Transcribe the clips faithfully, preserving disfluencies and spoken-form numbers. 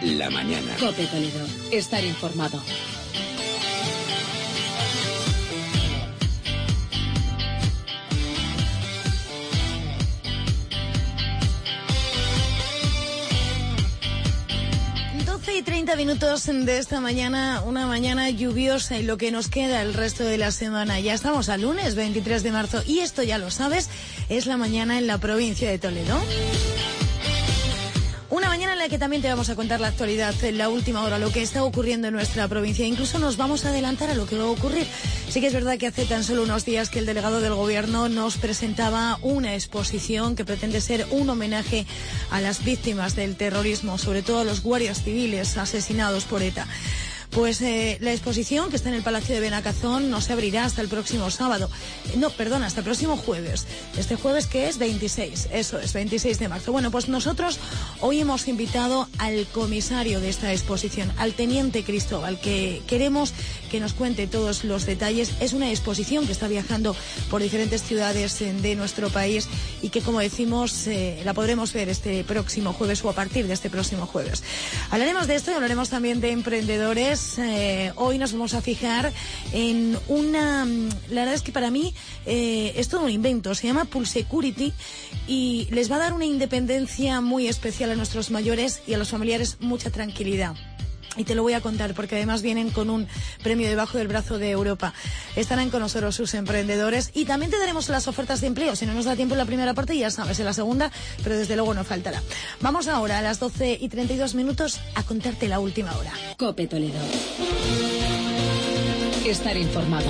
la mañana. COPE Toledo. Estar informado. doce y treinta minutos de esta mañana, una mañana lluviosa y lo que nos queda el resto de la semana. Ya estamos al lunes veintitrés de marzo y esto ya lo sabes, es la mañana en la provincia de Toledo. Una mañana en la que también te vamos a contar la actualidad, en la última hora, lo que está ocurriendo en nuestra provincia. Incluso nos vamos a adelantar a lo que va a ocurrir. Sí que es verdad que hace tan solo unos días que el delegado del Gobierno nos presentaba una exposición que pretende ser un homenaje a las víctimas del terrorismo, sobre todo a los guardias civiles asesinados por ETA. Pues eh, la exposición, que está en el Palacio de Benacazón, no se abrirá hasta el próximo sábado. No, perdón, hasta el próximo jueves. Este jueves que es veintiséis, eso es, veintiséis de marzo. Bueno, pues nosotros hoy hemos invitado al comisario de esta exposición, al teniente Cristóbal, que queremos que nos cuente todos los detalles. Es una exposición que está viajando por diferentes ciudades de nuestro país y que, como decimos, eh, la podremos ver este próximo jueves o a partir de este próximo jueves. Hablaremos de esto y hablaremos también de emprendedores. Eh, hoy nos vamos a fijar en una, la verdad es que para mí eh, es todo un invento, se llama Pulsecurity y les va a dar una independencia muy especial a nuestros mayores y a los familiares, mucha tranquilidad. Y te lo voy a contar porque además vienen con un premio debajo del brazo de Europa. Estarán con nosotros sus emprendedores y también te daremos las ofertas de empleo. Si no nos da tiempo en la primera parte, ya sabes, en la segunda, pero desde luego no faltará. Vamos ahora a las doce y treinta y dos minutos a contarte la última hora. COPE Toledo. Estar informado.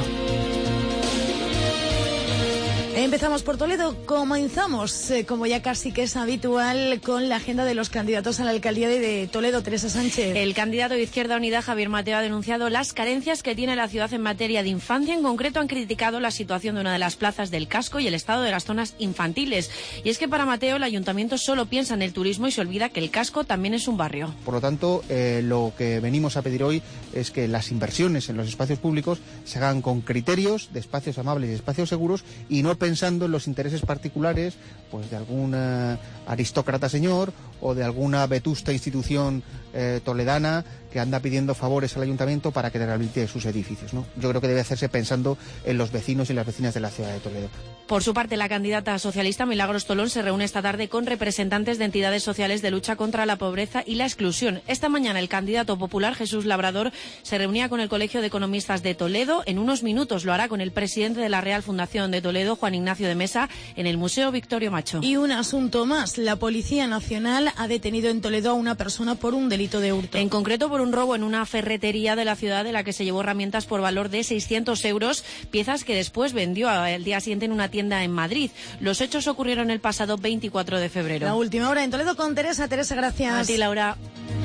Empezamos por Toledo, comenzamos, eh, como ya casi que es habitual, con la agenda de los candidatos a la alcaldía de, de Toledo. Teresa Sánchez. El candidato de Izquierda Unida, Javier Mateo, ha denunciado las carencias que tiene la ciudad en materia de infancia. En concreto, han criticado la situación de una de las plazas del casco y el estado de las zonas infantiles. Y es que para Mateo, el ayuntamiento solo piensa en el turismo y se olvida que el casco también es un barrio. Por lo tanto, eh, lo que venimos a pedir hoy es que las inversiones en los espacios públicos se hagan con criterios de espacios amables y espacios seguros y no pensando en los intereses particulares pues de algún eh, aristócrata señor o de alguna vetusta institución eh, toledana que anda pidiendo favores al ayuntamiento para que rehabilite sus edificios, ¿no? Yo creo que debe hacerse pensando en los vecinos y las vecinas de la ciudad de Toledo. Por su parte, la candidata socialista Milagros Tolón se reúne esta tarde con representantes de entidades sociales de lucha contra la pobreza y la exclusión. Esta mañana el candidato popular Jesús Labrador se reunía con el Colegio de Economistas de Toledo. En unos minutos lo hará con el presidente de la Real Fundación de Toledo, Juan Ignacio de Mesa, en el Museo Victorio Macho. Y un asunto más. La Policía Nacional ha detenido en Toledo a una persona por un delito de hurto. En concreto por un robo en una ferretería de la ciudad, de la que se llevó herramientas por valor de seiscientos euros, piezas que después vendió al día siguiente en una tienda en Madrid. Los hechos ocurrieron el pasado veinticuatro de febrero. La última hora en Toledo con Teresa. Teresa, gracias. A ti, Laura.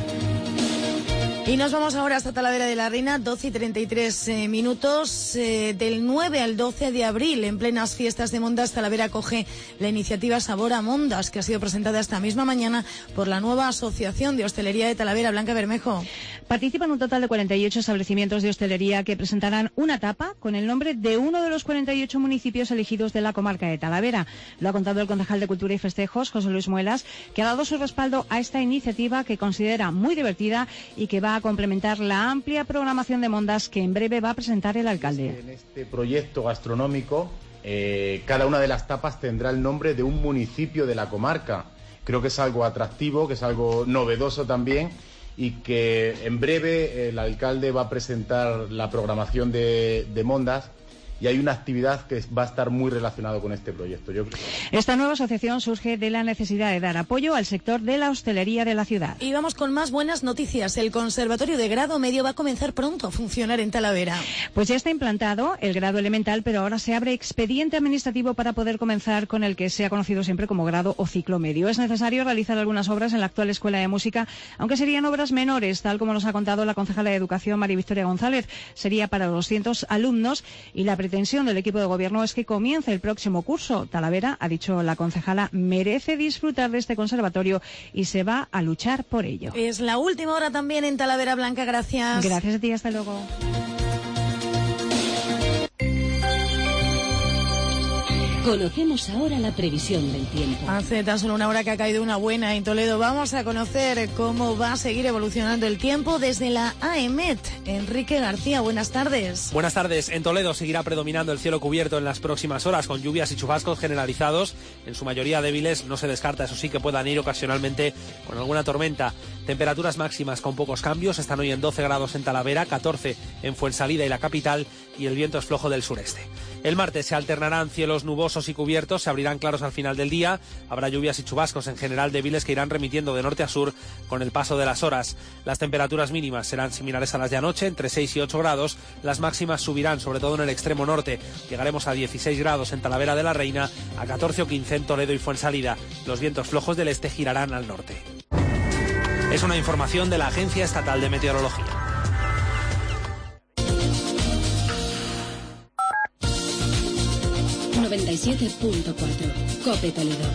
Y nos vamos ahora hasta Talavera de la Reina, doce y treinta y tres eh, minutos, eh, del nueve al doce de abril, en plenas fiestas de Mondas. Talavera acoge la iniciativa Sabor a Mondas, que ha sido presentada esta misma mañana por la nueva Asociación de Hostelería de Talavera. Blanca Bermejo. Participan un total de cuarenta y ocho establecimientos de hostelería que presentarán una tapa con el nombre de uno de los cuarenta y ocho municipios elegidos de la comarca de Talavera. Lo ha contado el concejal de Cultura y Festejos, José Luis Muelas, que ha dado su respaldo a esta iniciativa que considera muy divertida y que va a complementar la amplia programación de Mondas que en breve va a presentar el alcalde. En este proyecto gastronómico, eh, cada una de las tapas tendrá el nombre de un municipio de la comarca. Creo que es algo atractivo, que es algo novedoso también, y que en breve el alcalde va a presentar la programación de, de Mondas. Y hay una actividad que va a estar muy relacionada con este proyecto. Yo creo. Esta nueva asociación surge de la necesidad de dar apoyo al sector de la hostelería de la ciudad. Y vamos con más buenas noticias. El Conservatorio de Grado Medio va a comenzar pronto a funcionar en Talavera. Pues ya está implantado el grado elemental, pero ahora se abre expediente administrativo para poder comenzar con el que se ha conocido siempre como grado o ciclo medio. Es necesario realizar algunas obras en la actual Escuela de Música, aunque serían obras menores, tal como nos ha contado la concejala de Educación, María Victoria González. Sería para doscientos alumnos y la La pretensión del equipo de gobierno es que comience el próximo curso. Talavera, ha dicho la concejala, merece disfrutar de este conservatorio y se va a luchar por ello. Es la última hora también en Talavera. Blanca, gracias. Gracias a ti, hasta luego. Conocemos ahora la previsión del tiempo. Hace tan solo una hora que ha caído una buena en Toledo. Vamos a conocer cómo va a seguir evolucionando el tiempo desde la AEMET. Enrique García, buenas tardes. Buenas tardes. En Toledo seguirá predominando el cielo cubierto en las próximas horas, con lluvias y chubascos generalizados, en su mayoría débiles. No se descarta, eso sí, que puedan ir ocasionalmente con alguna tormenta. Temperaturas máximas con pocos cambios. Están hoy en doce grados en Talavera, catorce en Fuensalida y la capital, y el viento es flojo del sureste. El martes se alternarán cielos nubosos y cubiertos, se abrirán claros al final del día, habrá lluvias y chubascos en general débiles que irán remitiendo de norte a sur con el paso de las horas. Las temperaturas mínimas serán similares a las de anoche, entre seis y ocho grados, las máximas subirán sobre todo en el extremo norte, llegaremos a dieciséis grados en Talavera de la Reina, a catorce o quince en Toledo y Fuensalida. Los vientos flojos del este girarán al norte. Es una información de la Agencia Estatal de Meteorología. noventa y siete punto cuatro. COPE Toledo.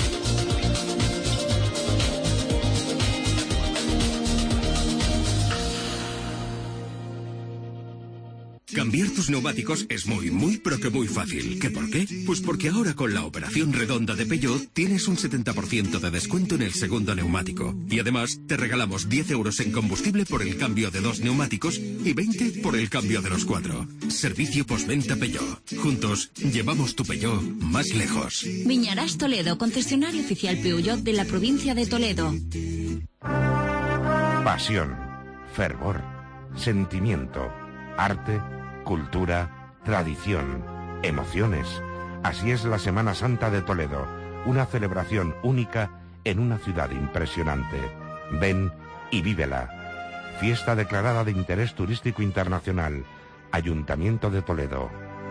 Cambiar tus neumáticos es muy, muy, pero que muy fácil. ¿Qué por qué? Pues porque ahora con la operación redonda de Peugeot tienes un setenta por ciento de descuento en el segundo neumático. Y además te regalamos diez euros en combustible por el cambio de dos neumáticos y veinte por el cambio de los cuatro. Servicio postventa Peugeot. Juntos llevamos tu Peugeot más lejos. Viñarás Toledo, concesionario oficial Peugeot de la provincia de Toledo. Pasión, fervor, sentimiento, arte, cultura, tradición, emociones. Así es la Semana Santa de Toledo, una celebración única en una ciudad impresionante. Ven y vívela. Fiesta declarada de interés turístico internacional. Ayuntamiento de Toledo.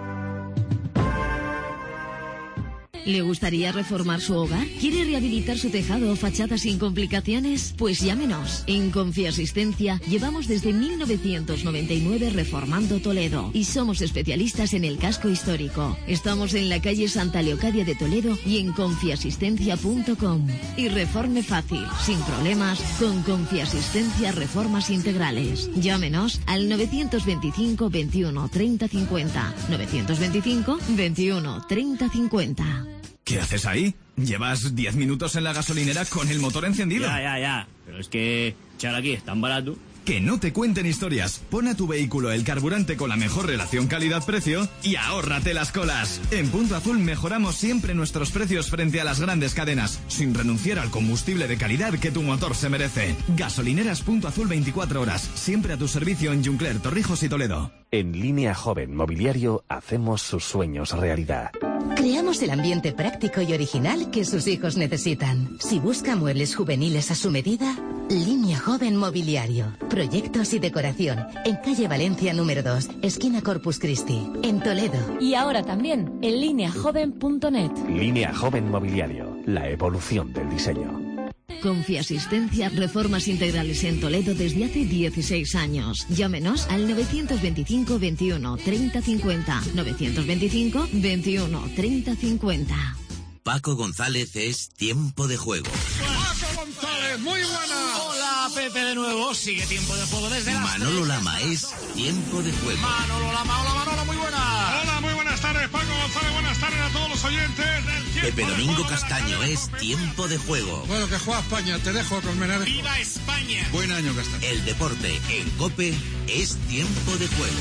¿Le gustaría reformar su hogar? ¿Quiere rehabilitar su tejado o fachada sin complicaciones? Pues llámenos. En Confiasistencia llevamos desde mil novecientos noventa y nueve reformando Toledo y somos especialistas en el casco histórico. Estamos en la calle Santa Leocadia de Toledo y en confiasistencia punto com. Y reforme fácil, sin problemas, con Confiasistencia Reformas Integrales. Llámenos al novecientos veinticinco veintiuno treinta cincuenta. novecientos veinticinco veintiuno treinta cincuenta. ¿Qué haces ahí? Llevas diez minutos en la gasolinera con el motor encendido. Ya, ya, ya. Pero es que echar aquí es tan barato. Que no te cuenten historias. Pon a tu vehículo el carburante con la mejor relación calidad-precio y ahórrate las colas. En Punto Azul mejoramos siempre nuestros precios frente a las grandes cadenas, sin renunciar al combustible de calidad que tu motor se merece. Gasolineras Punto Azul veinticuatro horas, siempre a tu servicio en Juncler, Torrijos y Toledo. En Línea Joven Mobiliario hacemos sus sueños realidad. Creamos el ambiente práctico y original que sus hijos necesitan. Si busca muebles juveniles a su medida, Línea Joven Mobiliario. Proyectos y decoración. En calle Valencia número dos, esquina Corpus Christi, en Toledo. Y ahora también en línea joven punto net. Línea Joven Mobiliario. La evolución del diseño. Confiasistencia Reformas Integrales en Toledo desde hace dieciséis años. Llámenos al novecientos veinticinco veintiuno treinta cincuenta. novecientos veinticinco veintiuno treinta cincuenta. Paco González es Tiempo de Juego. Paco González, muy buena. Hola, Pepe de nuevo. Sigue Tiempo de Juego desde la... Manolo Lama es Tiempo de Juego. Manolo Lama, hola Manolo, muy buena. Hola, muy buenas tardes, Paco González. Buenas tardes a todos los oyentes del Tiempo Pepe de Domingo Juego Castaño de es Tiempo de Juego. Bueno, que juega España, te dejo, Colmenares. ¡Viva España! Buen año, Castaño. El deporte en COPE es Tiempo de Juego.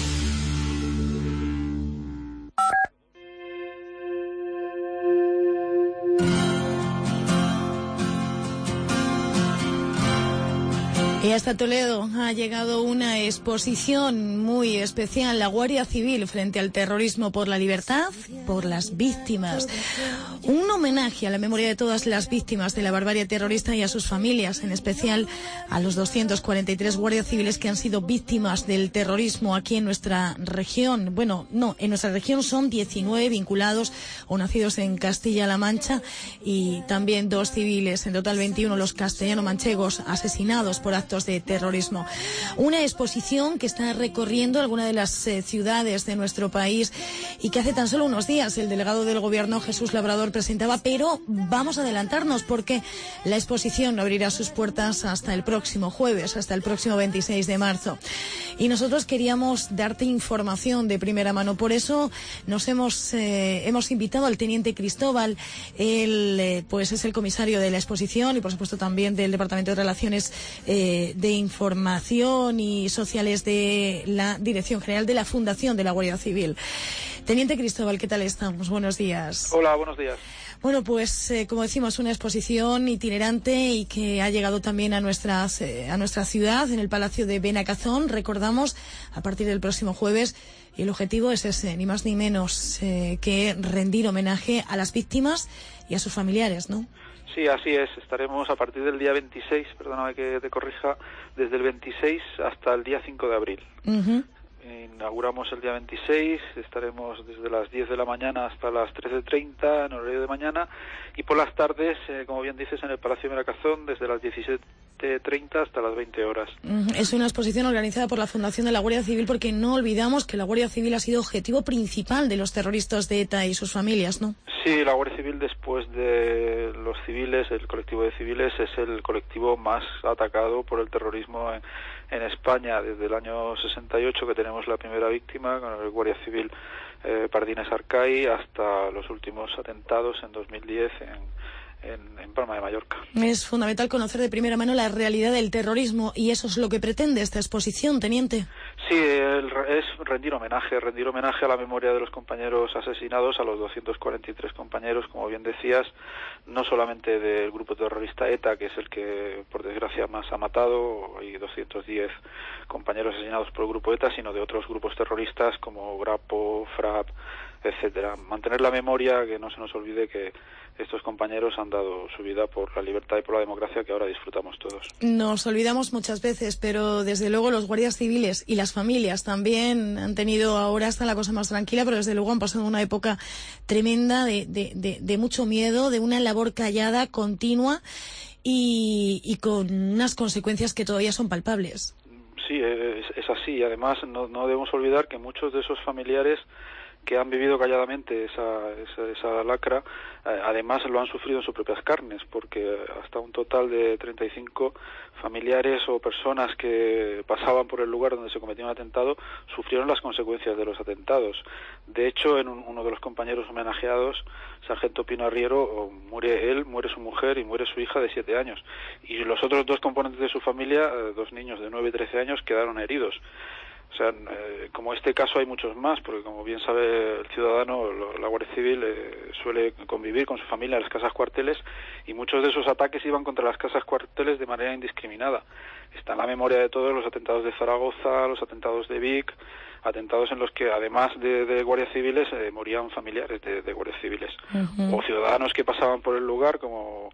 Y hasta Toledo ha llegado una exposición muy especial, la Guardia Civil frente al terrorismo por la libertad, por las víctimas. Un homenaje a la memoria de todas las víctimas de la barbarie terrorista y a sus familias, en especial a los doscientos cuarenta y tres guardias civiles que han sido víctimas del terrorismo aquí en nuestra región. Bueno, no, en nuestra región son diecinueve vinculados o nacidos en Castilla-La Mancha y también dos civiles, en total veintiuno los castellano-manchegos asesinados por actos actos de terrorismo. Una exposición que está recorriendo algunas de las eh, ciudades de nuestro país y que hace tan solo unos días el delegado del Gobierno, Jesús Labrador, presentaba, pero vamos a adelantarnos porque la exposición no abrirá sus puertas hasta el próximo jueves, hasta el próximo veintiséis de marzo. Y nosotros queríamos darte información de primera mano. Por eso nos hemos eh, hemos invitado al teniente Cristóbal. Él eh, pues es el comisario de la exposición y por supuesto también del Departamento de Relaciones eh, de Información y Sociales de la Dirección General de la Fundación de la Guardia Civil. Teniente Cristóbal, ¿qué tal estamos? Buenos días. Hola, buenos días. Bueno, pues eh, como decimos, una exposición itinerante y que ha llegado también a, nuestras, eh, a nuestra ciudad, en el Palacio de Benacazón. Recordamos, a partir del próximo jueves, y el objetivo es ese, ni más ni menos eh, que rendir homenaje a las víctimas y a sus familiares, ¿no? Sí, así es. Estaremos a partir del día veintiséis, perdóname que te corrija, desde el veintiséis hasta el día cinco de abril. Uh-huh. Inauguramos el día veintiséis, estaremos desde las diez de la mañana hasta las trece treinta en horario de mañana y por las tardes, eh, como bien dices, en el Palacio de Benacazón desde las diecisiete treinta hasta las veinte horas. Es una exposición organizada por la Fundación de la Guardia Civil porque no olvidamos que la Guardia Civil ha sido objetivo principal de los terroristas de ETA y sus familias, ¿no? Sí, la Guardia Civil después de los civiles, el colectivo de civiles es el colectivo más atacado por el terrorismo en, en España desde el año sesenta y ocho que tenemos la primera víctima con el Guardia Civil eh, Pardines Arcay hasta los últimos atentados en dos mil diez en En, en Palma de Mallorca. Es fundamental conocer de primera mano la realidad del terrorismo y eso es lo que pretende esta exposición, teniente. Sí, el, es rendir homenaje, rendir homenaje a la memoria de los compañeros asesinados, a los doscientos cuarenta y tres compañeros, como bien decías, no solamente del grupo terrorista ETA, que es el que por desgracia más ha matado, hay doscientos diez compañeros asesinados por el grupo ETA, sino de otros grupos terroristas como Grapo, FRAP, etcétera. Mantener la memoria, que no se nos olvide que estos compañeros han dado su vida por la libertad y por la democracia que ahora disfrutamos todos. Nos olvidamos muchas veces, pero desde luego los guardias civiles y las familias también han tenido, ahora está la cosa más tranquila, pero desde luego han pasado una época tremenda de, de, de, de mucho miedo, de una labor callada, continua y, y con unas consecuencias que todavía son palpables. Sí, es, es así. Además, no, no debemos olvidar que muchos de esos familiares que han vivido calladamente esa, esa, esa lacra, eh, además lo han sufrido en sus propias carnes, porque hasta un total de treinta y cinco familiares o personas que pasaban por el lugar donde se cometió un atentado sufrieron las consecuencias de los atentados. De hecho, en un, uno de los compañeros homenajeados, Sargento Pino Arriero, muere él, muere su mujer y muere su hija de siete años. Y los otros dos componentes de su familia, eh, dos niños de nueve y trece años, quedaron heridos. O sea, eh, como este caso hay muchos más, porque como bien sabe el ciudadano, lo, la Guardia Civil eh, suele convivir con su familia en las casas cuarteles y muchos de esos ataques iban contra las casas cuarteles de manera indiscriminada. Está en la memoria de todos los atentados de Zaragoza, los atentados de Vic, atentados en los que además de, de guardias civiles eh, morían familiares de, de guardias civiles. Uh-huh. O ciudadanos que pasaban por el lugar, como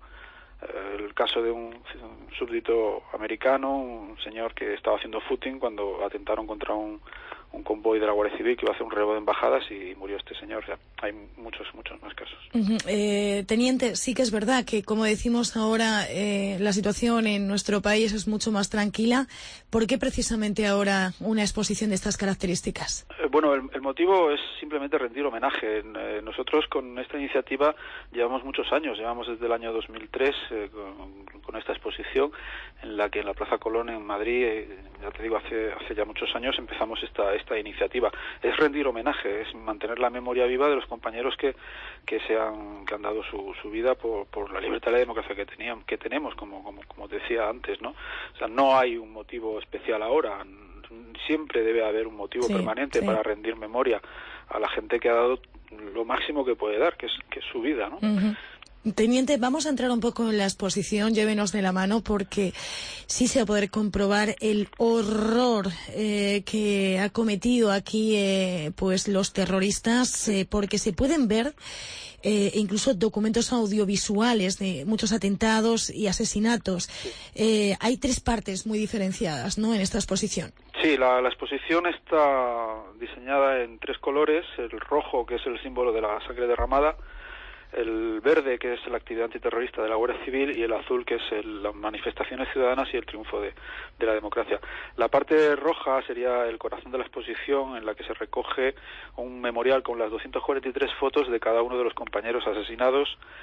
el caso de un súbdito americano, un señor que estaba haciendo footing cuando atentaron contra un, un convoy de la Guardia Civil que iba a hacer un relevo de embajadas y murió este señor. O sea, hay muchos, muchos más casos. Uh-huh. Eh, teniente, sí que es verdad que, como decimos ahora, eh, la situación en nuestro país es mucho más tranquila. ¿Por qué precisamente ahora una exposición de estas características? Eh, bueno, el, el motivo es simplemente rendir homenaje. Eh, nosotros con esta iniciativa llevamos muchos años, llevamos desde el año dos mil tres eh, con, con esta exposición en la que en la Plaza Colón en Madrid, eh, ya te digo, hace, hace ya muchos años empezamos esta esta iniciativa. Es rendir homenaje, es mantener la memoria viva de los compañeros que que se han que han dado su, su vida por, por la libertad y la democracia que tenían que tenemos, como como como decía antes, ¿no? O sea, no hay un motivo especial ahora, siempre debe haber un motivo sí, permanente sí. para rendir memoria a la gente que ha dado lo máximo que puede dar, que es que es su vida, ¿no? Uh-huh. Teniente, vamos a entrar un poco en la exposición, llévenos de la mano, porque sí se va a poder comprobar el horror eh, que ha cometido aquí eh, pues los terroristas, eh, porque se pueden ver eh, incluso documentos audiovisuales de muchos atentados y asesinatos. Eh, hay tres partes muy diferenciadas, ¿no?, en esta exposición. Sí, la, la exposición está diseñada en tres colores: el rojo, que es el símbolo de la sangre derramada, el verde, que es la actividad antiterrorista de la Guardia Civil, y el azul, que es el, las manifestaciones ciudadanas y el triunfo de, de la democracia. La parte roja sería el corazón de la exposición, en la que se recoge un memorial con las doscientas cuarenta y tres fotos de cada uno de los compañeros asesinados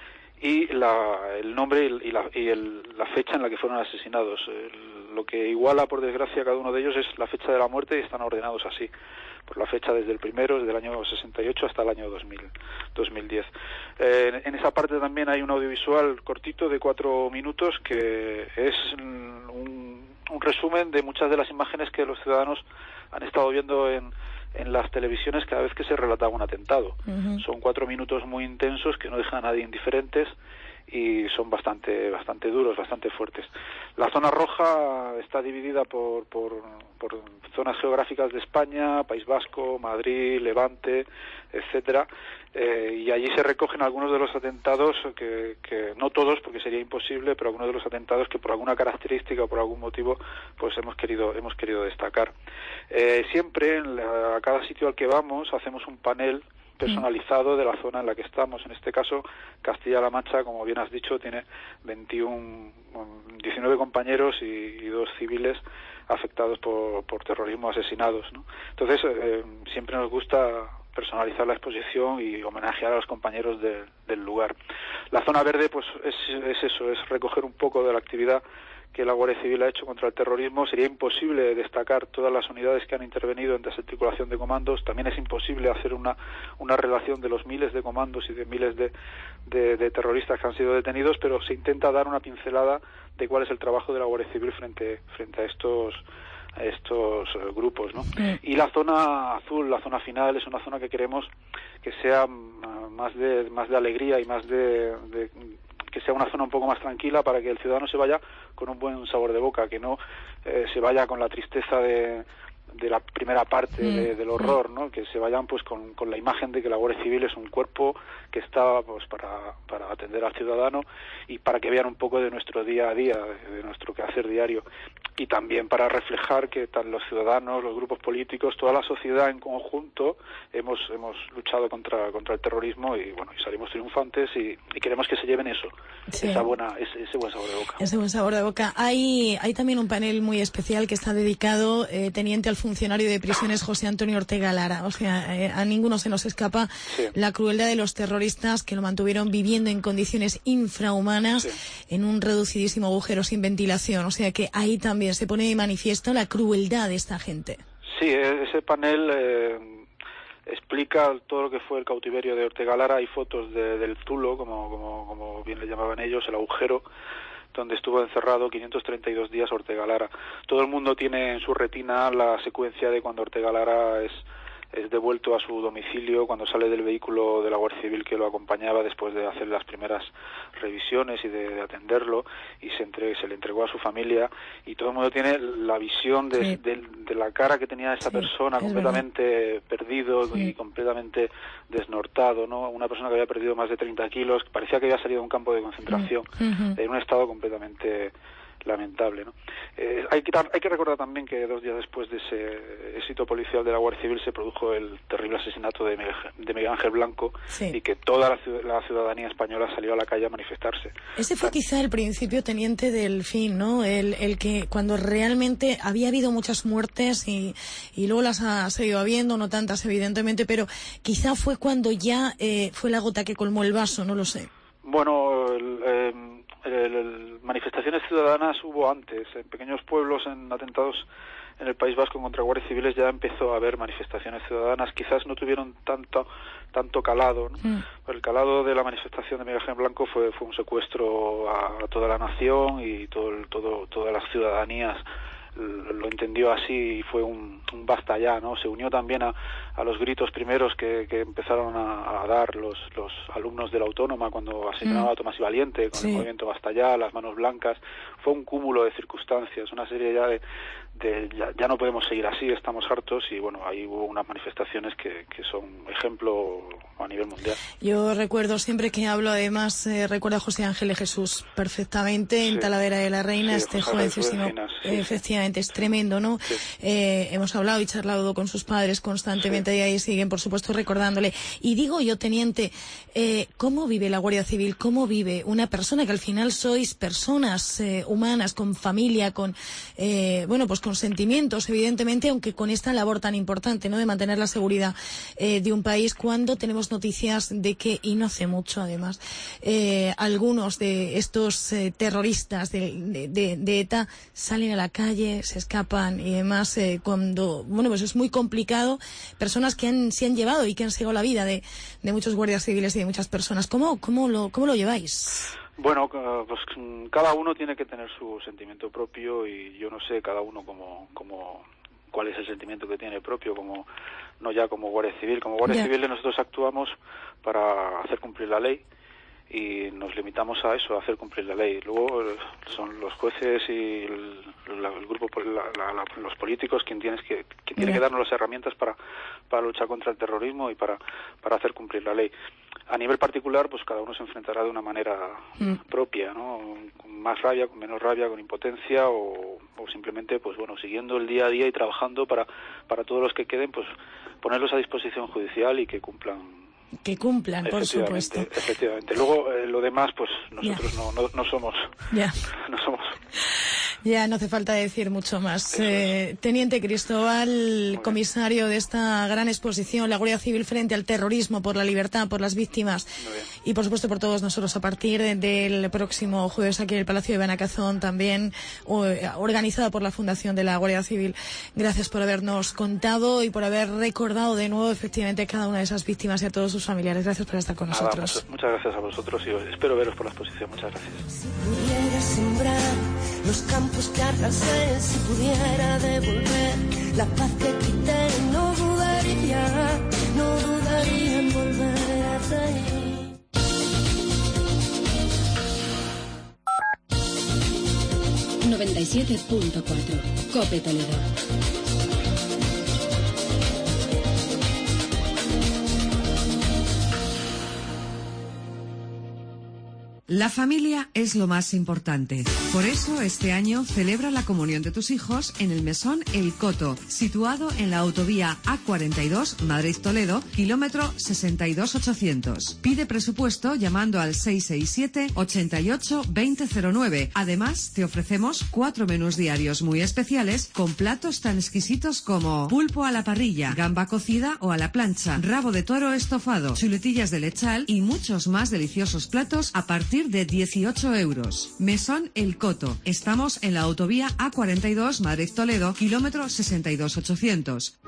y la, el nombre y, la, y el, la fecha en la que fueron asesinados. El, lo que iguala, por desgracia, a cada uno de ellos es la fecha de la muerte, y están ordenados así, por la fecha desde el primero, desde el año sesenta y ocho hasta el año dos mil, dos mil diez. Eh, en esa parte también hay un audiovisual cortito de cuatro minutos que es un, un resumen de muchas de las imágenes que los ciudadanos han estado viendo en, en las televisiones cada vez que se relataba un atentado. Uh-huh. Son cuatro minutos muy intensos que no dejan a nadie indiferentes y son bastante bastante duros, bastante fuertes. La zona roja está dividida por, por, por zonas geográficas de España, País Vasco, Madrid, Levante, etcétera, eh, y allí se recogen algunos de los atentados que, que no todos, porque sería imposible, pero algunos de los atentados que por alguna característica o por algún motivo pues hemos querido hemos querido destacar. Eh, siempre en la, a cada sitio al que vamos hacemos un panel personalizado de la zona en la que estamos. En este caso, Castilla-La Mancha, como bien has dicho, tiene veintiuno, diecinueve compañeros y, y dos civiles afectados por, por terrorismo, asesinados, ¿no? Entonces, eh, siempre nos gusta personalizar la exposición y homenajear a los compañeros de, del lugar. La zona verde, pues, es, es eso, es recoger un poco de la actividad que la Guardia Civil ha hecho contra el terrorismo. Sería imposible destacar todas las unidades que han intervenido en desarticulación de comandos. También es imposible hacer una una relación de los miles de comandos y de miles de, de, de terroristas que han sido detenidos, pero se intenta dar una pincelada de cuál es el trabajo de la Guardia Civil frente frente a estos a estos uh, grupos, ¿no? Sí. Y la zona azul, la zona final, es una zona que queremos que sea uh, más de más de alegría y más de, de que sea una zona un poco más tranquila, para que el ciudadano se vaya con un buen sabor de boca, que no eh, se vaya con la tristeza de, de la primera parte mm. de, del horror, ¿no? Que se vayan pues con, con la imagen de que la Guardia Civil es un cuerpo que está pues para, para atender al ciudadano, y para que vean un poco de nuestro día a día, de nuestro quehacer diario, y también para reflejar que tan los ciudadanos, los grupos políticos, toda la sociedad en conjunto hemos hemos luchado contra contra el terrorismo, y bueno, y salimos triunfantes, y, y queremos que se lleven eso, sí. esa buena ese, ese buen sabor de boca. Ese buen sabor de boca. Hay hay también un panel muy especial que está dedicado, eh, teniente al funcionario de prisiones José Antonio Ortega Lara. O sea, eh, a ninguno se nos escapa sí. la crueldad de los terroristas, que lo mantuvieron viviendo en condiciones infrahumanas, sí. en un reducidísimo agujero sin ventilación. O sea que ahí también se pone de manifiesto la crueldad de esta gente. Sí, ese panel eh, explica todo lo que fue el cautiverio de Ortega Lara. Hay fotos de, del Zulo, como, como, como bien le llamaban ellos, el agujero donde estuvo encerrado quinientos treinta y dos días Ortega Lara. Todo el mundo tiene en su retina la secuencia de cuando Ortega Lara es es devuelto a su domicilio, cuando sale del vehículo de la Guardia Civil que lo acompañaba después de hacer las primeras revisiones y de, de atenderlo, y se, entre, se le entregó a su familia, y todo el mundo tiene la visión de, sí. de, de la cara que tenía esa sí, persona, completamente verdad. perdido sí. y completamente desnortado, ¿no? Una persona que había perdido más de treinta kilos, que parecía que había salido de un campo de concentración, uh-huh. en un estado completamente lamentable, ¿no? Eh, hay que hay que recordar también que dos días después de ese éxito policial de la Guardia Civil se produjo el terrible asesinato de Miguel, de Miguel Ángel Blanco, sí. y que toda la, la ciudadanía española salió a la calle a manifestarse. Ese fue quizá el principio, teniente, del fin, ¿no? El, el que cuando realmente había habido muchas muertes y, y luego las ha seguido habiendo, no tantas evidentemente, pero quizá fue cuando ya eh, fue la gota que colmó el vaso, no lo sé. Bueno, el, eh, el, el, manifestaciones ciudadanas hubo antes, en pequeños pueblos, en atentados en el País Vasco contra guardias civiles ya empezó a haber manifestaciones ciudadanas. Quizás no tuvieron tanto tanto calado, ¿no? Mm. El calado de la manifestación de Miguel Ángel Blanco fue fue un secuestro a, a toda la nación, y todo todo todas las ciudadanías lo entendió así, y fue un, un basta ya, ¿no? Se unió también a, a los gritos primeros que, que empezaron a, a dar los, los alumnos de la Autónoma cuando asesinaron mm. a Tomás y Valiente, con sí. el movimiento Basta Ya, las manos blancas. Fue un cúmulo de circunstancias, una serie ya de, de ya, ya no podemos seguir así, estamos hartos, y bueno, ahí hubo unas manifestaciones que, que son ejemplo a nivel mundial. Yo recuerdo, siempre que hablo, además, eh, recuerdo a José Ángel de Jesús perfectamente, en sí. Talavera de la Reina, sí, este jovencísimo, sí, efectivamente, sí. es tremendo, ¿no? Sí. Eh, hemos hablado y charlado con sus padres constantemente, falta y ahí siguen, por supuesto, recordándole. Y digo yo, teniente, eh, ¿cómo vive la Guardia Civil? ¿Cómo vive una persona que al final sois personas eh, humanas, con familia, con, eh, bueno, pues con sentimientos, evidentemente, aunque con esta labor tan importante, ¿no?, de mantener la seguridad eh, de un país, cuando tenemos noticias de que, y no hace mucho además, eh, algunos de estos eh, terroristas de, de, de, de ETA salen a la calle, se escapan y demás, eh, cuando, bueno, pues es muy complicado, personas que han, se han llevado y que han seguido la vida de, de muchos guardias civiles y de muchas personas. ¿Cómo, cómo, lo, cómo lo lleváis? Bueno, pues cada uno tiene que tener su sentimiento propio y yo no sé cada uno como, como cuál es el sentimiento que tiene propio, como no ya como Guardia Civil. Como Guardia yeah. Civil nosotros actuamos para hacer cumplir la ley y nos limitamos a eso, a hacer cumplir la ley. Luego son los jueces y el, la, el grupo, la, la, la, los políticos quien tienes que quien tiene yeah. que darnos las herramientas para para luchar contra el terrorismo y para para hacer cumplir la ley. A nivel particular, pues cada uno se enfrentará de una manera mm. propia, ¿no? Con más rabia, con menos rabia, con impotencia o, o simplemente, pues bueno, siguiendo el día a día y trabajando para para todos los que queden, pues ponerlos a disposición judicial y que cumplan. Que cumplan, por supuesto. Efectivamente. Luego, eh, lo demás, pues nosotros yeah. no, no, no somos. Ya. No somos. Ya no hace falta decir mucho más. Eh, Teniente Cristóbal, comisario de esta gran exposición, la Guardia Civil frente al terrorismo, por la libertad, por las víctimas y por supuesto por todos nosotros a partir del próximo jueves aquí en el Palacio de Benacazón, también organizada por la Fundación de la Guardia Civil. Gracias por habernos contado y por haber recordado de nuevo efectivamente cada una de esas víctimas y a todos sus familiares. Gracias por estar con Nada, nosotros. Muchas, muchas gracias a vosotros y espero veros por la exposición. Muchas gracias. Si pudiera sembrar los campos que arrasé, si pudiera devolver la paz que quité, no dudaría, no dudaría en volver a reír. noventa y siete punto cuatro COPE Toledo. La familia es lo más importante. Por eso, este año celebra la comunión de tus hijos en el Mesón El Coto, situado en la autovía A cuarenta y dos Madrid-Toledo, kilómetro sesenta y dos ochocientos. Pide presupuesto llamando al seis seis siete, ochenta y ocho, veinte cero nueve. Además, te ofrecemos cuatro menús diarios muy especiales con platos tan exquisitos como pulpo a la parrilla, gamba cocida o a la plancha, rabo de toro estofado, chuletillas de lechal y muchos más deliciosos platos a partir de dieciocho euros. Mesón El Coto. Estamos en la autovía A cuarenta y dos Madrid-Toledo, kilómetro sesenta y dos ochocientos.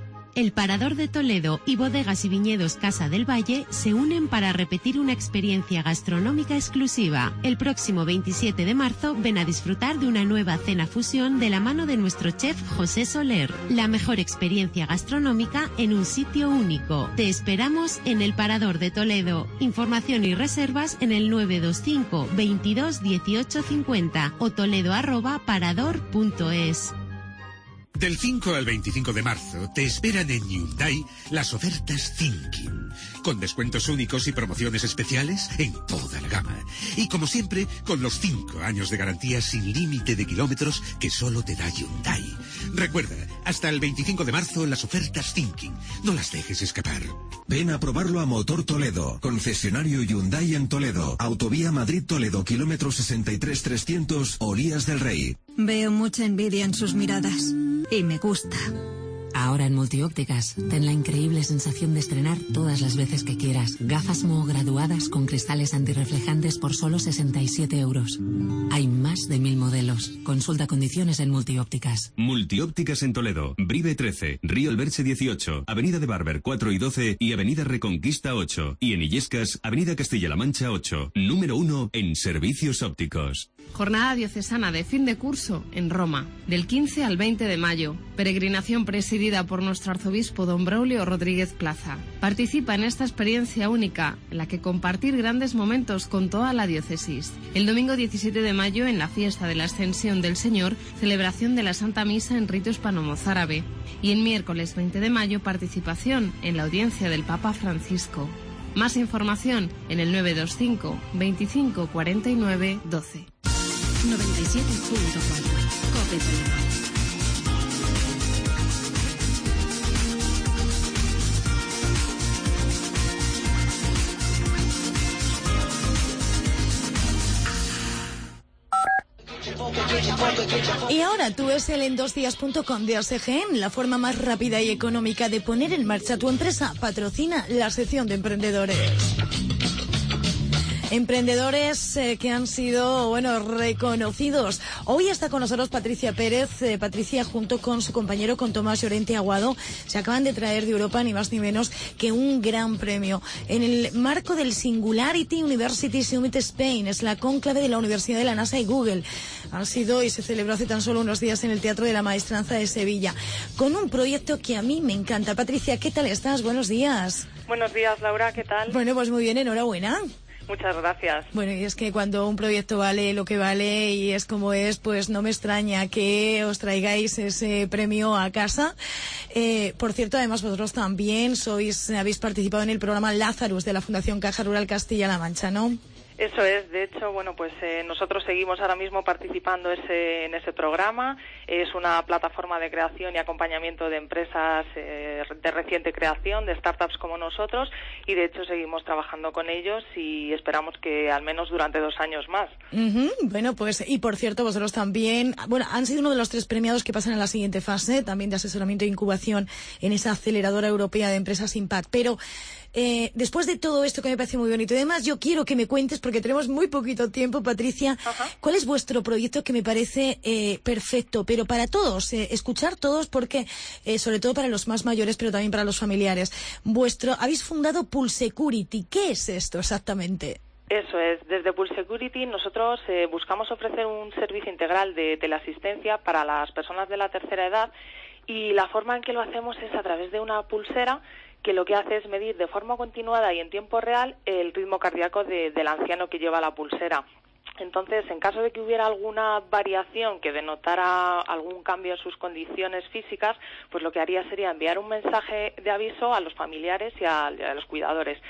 El Parador de Toledo y Bodegas y Viñedos Casa del Valle se unen para repetir una experiencia gastronómica exclusiva. El próximo veintisiete de marzo ven a disfrutar de una nueva cena fusión de la mano de nuestro chef José Soler. La mejor experiencia gastronómica en un sitio único. Te esperamos en el Parador de Toledo. Información y reservas en el nueve dos cinco, veintidós, dieciocho cincuenta o toledo arroba parador punto es. Del cinco al veinticinco de marzo te esperan en Hyundai las ofertas Thinking, con descuentos únicos y promociones especiales en toda la gama. Y como siempre, con los cinco años de garantía sin límite de kilómetros que solo te da Hyundai. Recuerda, hasta el veinticinco de marzo las ofertas Thinking. No las dejes escapar. Ven a probarlo a Motor Toledo, concesionario Hyundai en Toledo, autovía Madrid-Toledo, kilómetro sesenta y tres trescientos, Olías del Rey. Veo mucha envidia en sus miradas. Y me gusta. Ahora en Multiópticas, ten la increíble sensación de estrenar todas las veces que quieras. Gafas Mo graduadas con cristales antirreflejantes por solo sesenta y siete euros. Hay más de mil modelos. Consulta condiciones en Multiópticas. Multiópticas en Toledo, Brive trece, Río Elberche dieciocho, Avenida de Barber cuatro y doce y Avenida Reconquista ocho. Y en Illescas, Avenida Castilla-La Mancha ocho. Número uno en servicios ópticos. Jornada diocesana de fin de curso en Roma, del quince al veinte de mayo. Peregrinación presidida por nuestro arzobispo don Braulio Rodríguez Plaza. Participa en esta experiencia única, en la que compartir grandes momentos con toda la diócesis. El domingo diecisiete de mayo, en la fiesta de la Ascensión del Señor, celebración de la Santa Misa en rito hispano-mozárabe. Y el miércoles veinte de mayo, participación en la audiencia del Papa Francisco. Más información en el nueve dos cinco, veinticinco, cuarenta y nueve, doce. noventa y siete punto cuatro COPE Toledo. Y ahora tú es el en dos días punto com de A S G M, la forma más rápida y económica de poner en marcha tu empresa. Patrocina la sección de emprendedores. Emprendedores eh, que han sido, bueno, reconocidos. Hoy está con nosotros Patricia Pérez. Eh, Patricia, junto con su compañero, con Tomás Llorente Aguado, se acaban de traer de Europa ni más ni menos que un gran premio. En el marco del Singularity University Summit Spain, es la cónclave de la Universidad de la NASA y Google. Han sido y se celebró hace tan solo unos días en el Teatro de la Maestranza de Sevilla, con un proyecto que a mí me encanta. Patricia, ¿qué tal estás? Buenos días. Buenos días, Laura, ¿qué tal? Bueno, pues muy bien, enhorabuena. Muchas gracias. Bueno, y es que cuando un proyecto vale lo que vale y es como es, pues no me extraña que os traigáis ese premio a casa. Eh, por cierto, además vosotros también sois, habéis participado en el programa Lazarus de la Fundación Caja Rural Castilla-La Mancha, ¿no? Eso es, de hecho, bueno, pues eh, nosotros seguimos ahora mismo participando ese, en ese programa. Es una plataforma de creación y acompañamiento de empresas eh, de reciente creación, de startups como nosotros, y de hecho seguimos trabajando con ellos y esperamos que al menos durante dos años más. Uh-huh. Bueno, pues, y por cierto, vosotros también, bueno, han sido uno de los tres premiados que pasan a la siguiente fase, también de asesoramiento e incubación en esa aceleradora europea de empresas Impact, pero Eh, después de todo esto que me parece muy bonito y además yo quiero que me cuentes, porque tenemos muy poquito tiempo, Patricia, Ajá. ¿cuál es vuestro proyecto que me parece eh, perfecto, pero para todos, eh, escuchar todos, porque eh, sobre todo para los más mayores, pero también para los familiares? Vuestro, habéis fundado Pulsecurity. ¿Qué es esto exactamente? Eso es, desde Pulsecurity nosotros eh, buscamos ofrecer un servicio integral de teleasistencia para las personas de la tercera edad, y la forma en que lo hacemos es a través de una pulsera que lo que hace es medir de forma continuada y en tiempo real el ritmo cardíaco de, del anciano que lleva la pulsera. Entonces, en caso de que hubiera alguna variación que denotara algún cambio en sus condiciones físicas, pues lo que haría sería enviar un mensaje de aviso a los familiares y a, a los cuidadores.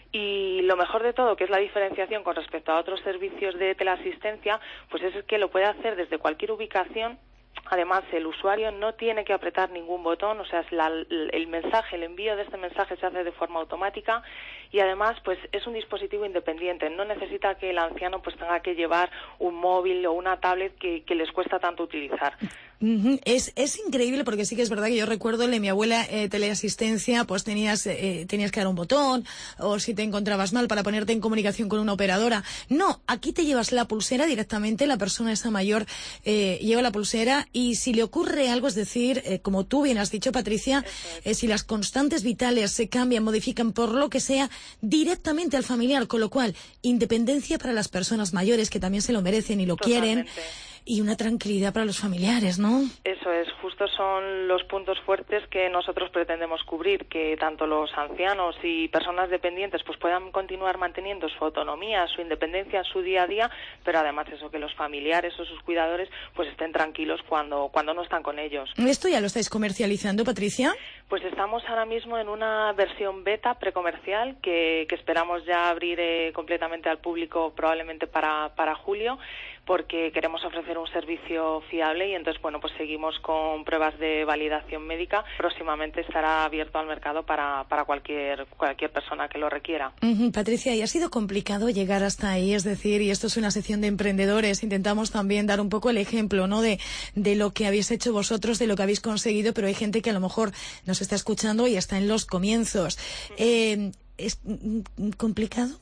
Y lo mejor de todo, que es la diferenciación con respecto a otros servicios de teleasistencia, pues es que lo puede hacer desde cualquier ubicación. Además, el usuario no tiene que apretar ningún botón, o sea, es la, el mensaje, el envío de este mensaje se hace de forma automática, y además, pues es un dispositivo independiente, no necesita que el anciano pues tenga que llevar un móvil o una tablet que, que les cuesta tanto utilizar. Uh-huh. Es, es increíble, porque sí que es verdad que yo recuerdo el de mi abuela eh, teleasistencia, pues tenías, eh, tenías que dar un botón, o si te encontrabas mal para ponerte en comunicación con una operadora. No, aquí te llevas la pulsera directamente, la persona esa mayor eh, lleva la pulsera, y si le ocurre algo, es decir, eh, como tú bien has dicho, Patricia, eh, si las constantes vitales se cambian, modifican por lo que sea, directamente al familiar, con lo cual, independencia para las personas mayores, que también se lo merecen y lo Totalmente. quieren, y una tranquilidad para los familiares, ¿no? Eso es, justo son los puntos fuertes que nosotros pretendemos cubrir, que tanto los ancianos y personas dependientes pues puedan continuar manteniendo su autonomía, su independencia en su día a día, pero además eso, que los familiares o sus cuidadores pues estén tranquilos cuando, cuando no están con ellos. ¿Esto ya lo estáis comercializando, Patricia? Pues estamos ahora mismo en una versión beta precomercial que, que esperamos ya abrir eh, completamente al público probablemente para, para julio, porque queremos ofrecer un servicio fiable y entonces, bueno, pues seguimos con pruebas de validación médica. Próximamente estará abierto al mercado para, para cualquier, cualquier persona que lo requiera. Uh-huh. Patricia, ¿y ha sido complicado llegar hasta ahí? Es decir, y esto es una sección de emprendedores, intentamos también dar un poco el ejemplo, ¿no?, de, de lo que habéis hecho vosotros, de lo que habéis conseguido, pero hay gente que a lo mejor nos está escuchando y está en los comienzos. Uh-huh. Eh, ¿Es complicado?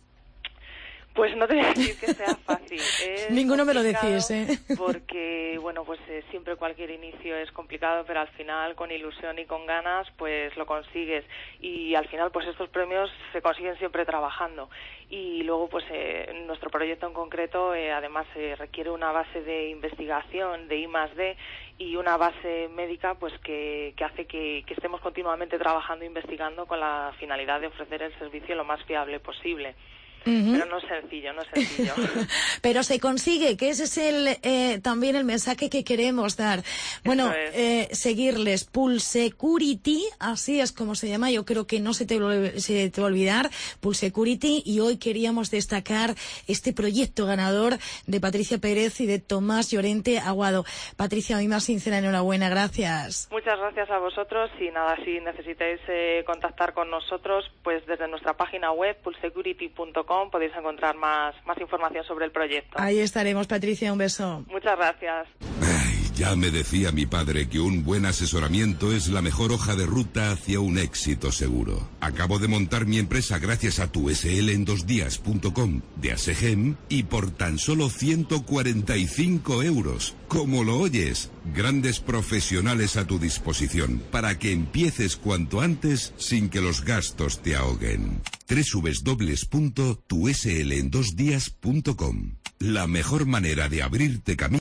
Pues no te voy a decir que sea fácil. Es Ninguno me lo decís, ¿eh? Porque, bueno, pues eh, siempre cualquier inicio es complicado, pero al final, con ilusión y con ganas, pues lo consigues. Y al final, pues estos premios se consiguen siempre trabajando. Y luego, pues eh, nuestro proyecto en concreto, eh, además, eh, requiere una base de investigación, de I más D, y una base médica, pues que, que hace que, que estemos continuamente trabajando e investigando con la finalidad de ofrecer el servicio lo más fiable posible. Uh-huh. Pero no es sencillo, no es sencillo. Pero se consigue, que ese es el eh, también el mensaje que queremos dar. Bueno, es. eh, seguirles, Pulsecurity, así es como se llama, yo creo que no se te, se te va a olvidar, Pulsecurity, y hoy queríamos destacar este proyecto ganador de Patricia Pérez y de Tomás Llorente Aguado. Patricia, mi más sincera enhorabuena, gracias. Muchas gracias a vosotros, y nada, si necesitáis eh, contactar con nosotros, pues desde nuestra página web, pulsecurity punto com, podéis encontrar más, más información sobre el proyecto. Ahí estaremos, Patricia, un beso. Muchas gracias. Ya me decía mi padre que un buen asesoramiento es la mejor hoja de ruta hacia un éxito seguro. Acabo de montar mi empresa gracias a tu S L en dos días punto com de Asegem y por tan solo ciento cuarenta y cinco euros. Como lo oyes, grandes profesionales a tu disposición para que empieces cuanto antes sin que los gastos te ahoguen. doble u doble u doble u punto tu s l en dos días punto com. La mejor manera de abrirte camino